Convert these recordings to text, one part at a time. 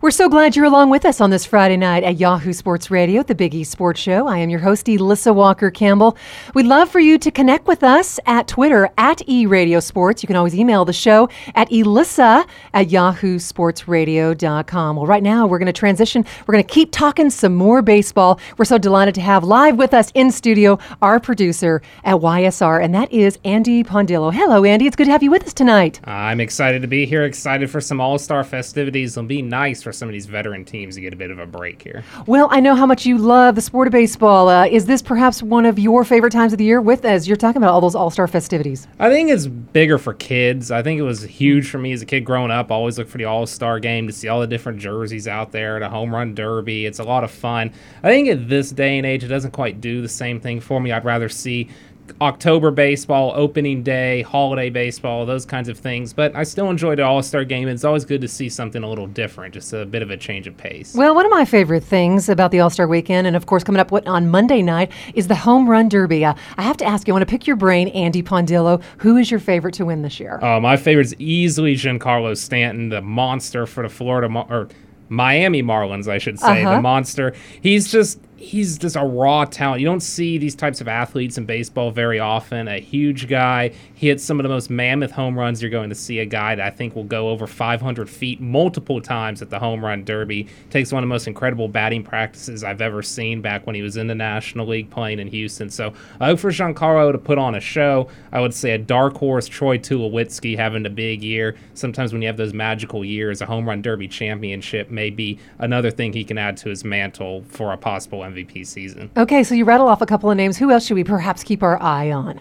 We're so glad you're along with us on this Friday night at Yahoo Sports Radio, the Big E Sports Show. I am your host, Elissa Walker-Campbell. We'd love for you to connect with us at Twitter, at eRadioSports. You can always email the show at elissa@yahoosportsradio.com. Well, right now, we're going to transition. We're going to keep talking some more baseball. We're so delighted to have live with us in studio our producer at YSR, and that is Andy Pondillo. Hello, Andy. It's good to have you with us tonight. I'm excited to be here, excited for some all-star festivities. It'll be nice for some of these veteran teams to get a bit of a break here. Well, I know how much you love the sport of baseball. Is this perhaps one of your favorite times of the year as you're talking about all those all-star festivities? I think it's bigger for kids. I think it was huge for me as a kid growing up. I always look for the all-star game to see all the different jerseys out there, the home run derby. It's a lot of fun. I think at this day and age, it doesn't quite do the same thing for me. I'd rather see October baseball, opening day, holiday baseball, those kinds of things. But I still enjoy the All-Star game. It's always good to see something a little different, just a bit of a change of pace. Well, one of my favorite things about the All-Star weekend, and of course coming up on Monday night, is the home run derby. I have to ask you, I want to pick your brain, Andy Pondillo. Who is your favorite to win this year? My favorite is easily Giancarlo Stanton, the monster for the Miami Marlins, I should say. The monster. He's just a raw talent. You don't see these types of athletes in baseball very often. A huge guy. He hits some of the most mammoth home runs you're going to see. A guy that I think will go over 500 feet multiple times at the home run derby. Takes one of the most incredible batting practices I've ever seen back when he was in the National League playing in Houston. So I hope for Giancarlo to put on a show. I would say a dark horse, Troy Tulowitzki, having a big year. Sometimes when you have those magical years, a home run derby championship may be another thing he can add to his mantle for a possible MVP season. Okay, so you rattle off a couple of names. Who else should we perhaps keep our eye on?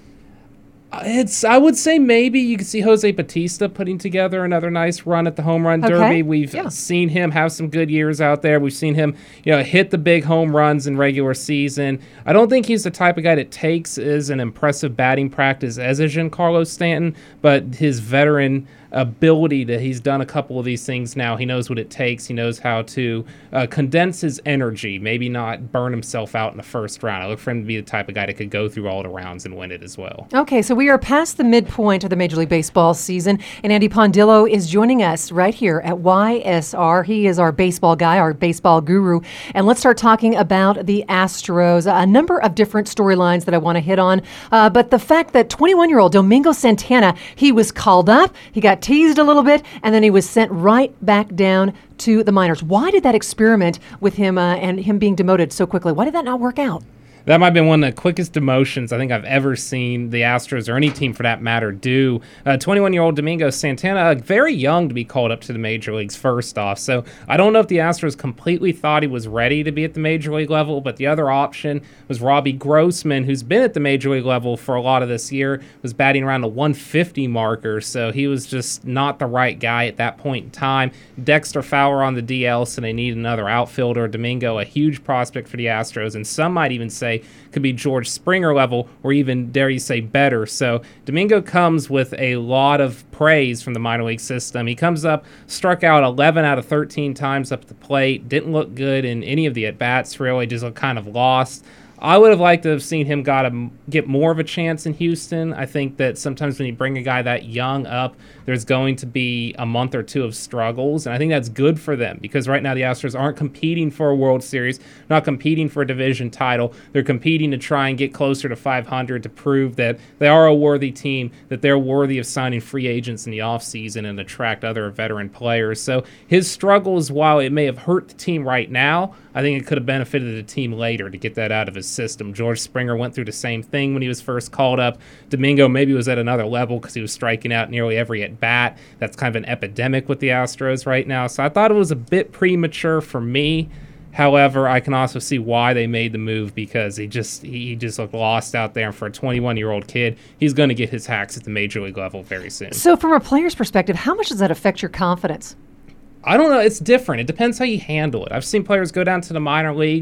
I would say maybe you could see Jose Bautista putting together another nice run at the home run derby. We've seen him have some good years out there. We've seen him, hit the big home runs in regular season. I don't think he's the type of guy that takes as an impressive batting practice as a Giancarlo Stanton, but his veteran ability that he's done a couple of these things now. He knows what it takes. He knows how to condense his energy, maybe not burn himself out in the first round. I look for him to be the type of guy that could go through all the rounds and win it as well. Okay, so we are past the midpoint of the Major League Baseball season, and Andy Pondillo is joining us right here at YSR. He is our baseball guy, our baseball guru, and let's start talking about the Astros. A number of different storylines that I want to hit on, but the fact that 21-year-old Domingo Santana, he was called up, he got teased a little bit, and then he was sent right back down to the minors. Why did that experiment with him and him being demoted so quickly, why did that not work out? That might have been one of the quickest demotions I think I've ever seen the Astros, or any team for that matter, do. 21-year-old Domingo Santana, very young to be called up to the major leagues first off. So I don't know if the Astros completely thought he was ready to be at the major league level, but the other option was Robbie Grossman, who's been at the major league level for a lot of this year, was batting around the 150 marker. So he was just not the right guy at that point in time. Dexter Fowler on the DL, so they need another outfielder. Domingo, a huge prospect for the Astros, and some might even say could be George Springer level, or even, dare you say, better. So Domingo comes with a lot of praise from the minor league system. He comes up, struck out 11 out of 13 times up at the plate, didn't look good in any of the at-bats, really, just looked kind of lost. I would have liked to have seen him get more of a chance in Houston. I think that sometimes when you bring a guy that young up, there's going to be a month or two of struggles, and I think that's good for them because right now the Astros aren't competing for a World Series, not competing for a division title. They're competing to try and get closer to 500 to prove that they are a worthy team, that they're worthy of signing free agents in the offseason and attract other veteran players. So his struggles, while it may have hurt the team right now, I think it could have benefited the team later to get that out of his system. George Springer went through the same thing when he was first called up. Domingo maybe was at another level because he was striking out nearly every at-bat. That's kind of an epidemic with the Astros right now. So I thought it was a bit premature for me. However, I can also see why they made the move because he just looked lost out there. And for a 21-year-old kid, he's going to get his hacks at the major league level very soon. So from a player's perspective, how much does that affect your confidence? I don't know. It's different. It depends how you handle it. I've seen players go down to the minor leagues,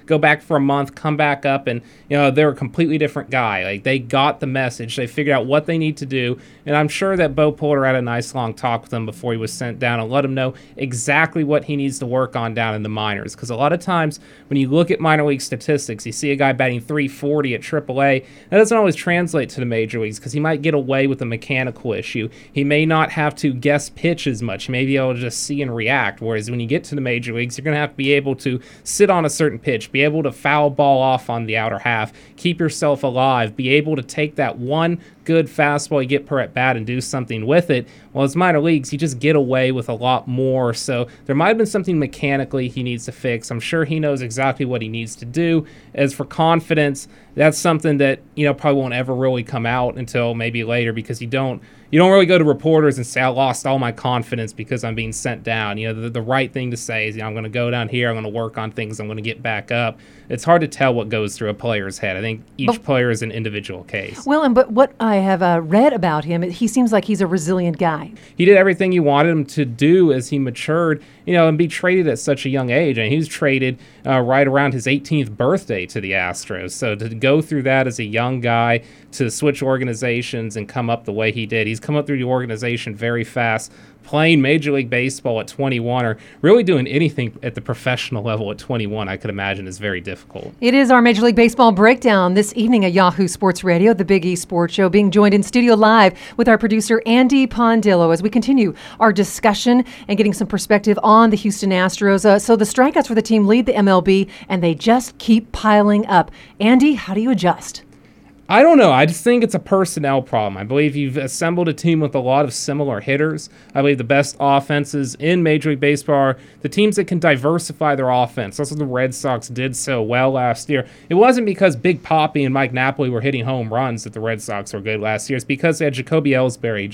go back for a month, come back up, and they're a completely different guy. Like, they got the message, they figured out what they need to do, and I'm sure that Bo Poulter had a nice long talk with him before he was sent down and let him know exactly what he needs to work on down in the minors. Because a lot of times when you look at minor league statistics, you see a guy batting 340 at AAA. That doesn't always translate to the major leagues because he might get away with a mechanical issue. He may not have to guess pitch as much. He may be able to just see and react. Whereas when you get to the major leagues, you're going to have to be able to sit on a certain pitch, be able to foul ball off on the outer half, keep yourself alive, be able to take that one good fastball you get per at bat and do something with it. Well, as minor leagues, you just get away with a lot more. So there might have been something mechanically he needs to fix. I'm sure he knows exactly what he needs to do. As for confidence, that's something that probably won't ever really come out until maybe later, because you don't really go to reporters and say, I lost all my confidence because I'm being sent down. The right thing to say is, I'm going to go down here, I'm going to work on things, I'm going to get back up. It's hard to tell what goes through a player's head. I think each player is an individual case. Well, but what I have read about him, he seems like he's a resilient guy. He did everything you wanted him to do as he matured, and be traded at such a young age. And he was traded right around his 18th birthday to the Astros. So to go through that as a young guy, to switch organizations and come up the way he did, he's come up through the organization very fast. Playing Major League Baseball at 21, or really doing anything at the professional level at 21, I could imagine is very difficult. It is our Major League Baseball breakdown this evening at Yahoo Sports Radio, the Big E Sports Show, being joined in studio live with our producer, Andy Pondillo, as we continue our discussion and getting some perspective on the Houston Astros. So the strikeouts for the team lead the MLB, and they just keep piling up. Andy, how do you adjust? I don't know. I just think it's a personnel problem. I believe you've assembled a team with a lot of similar hitters. I believe the best offenses in Major League Baseball are the teams that can diversify their offense. That's what the Red Sox did so well last year. It wasn't because Big Papi and Mike Napoli were hitting home runs that the Red Sox were good last year. It's because they had Jacoby Ellsbury,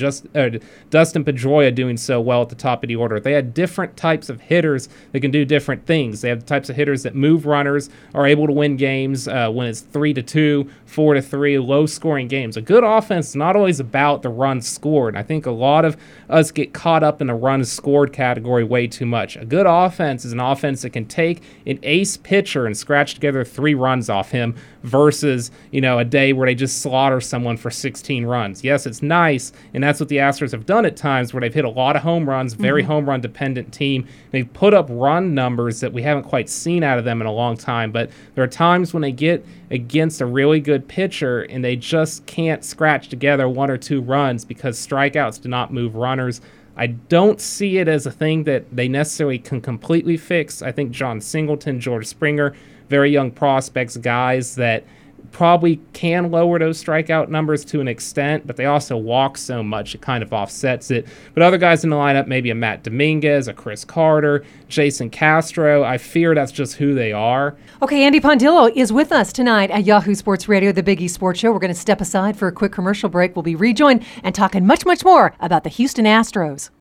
Dustin Pedroia doing so well at the top of the order. They had different types of hitters that can do different things. They have the types of hitters that move runners, are able to win games when it's 3-2, 4-3. Low-scoring games. A good offense is not always about the runs scored. I think a lot of us get caught up in the runs scored category way too much. A good offense is an offense that can take an ace pitcher and scratch together 3 runs off him versus, a day where they just slaughter someone for 16 runs. Yes, it's nice, and that's what the Astros have done at times, where they've hit a lot of home runs, very home run dependent team. They've put up run numbers that we haven't quite seen out of them in a long time, but there are times when they get against a really good pitcher and they just can't scratch together 1 or 2 runs because strikeouts do not move runners. I don't see it as a thing that they necessarily can completely fix. I think John Singleton, George Springer, very young prospects, guys that probably can lower those strikeout numbers to an extent, but they also walk so much it kind of offsets it. But other guys in the lineup, maybe a Matt Dominguez, a Chris Carter, Jason Castro, I fear that's just who they are. Okay, Andy Pondillo is with us tonight at Yahoo Sports Radio, the Big E Sports Show. We're going to step aside for a quick commercial break. We'll be rejoined and talking much, much more about the Houston Astros.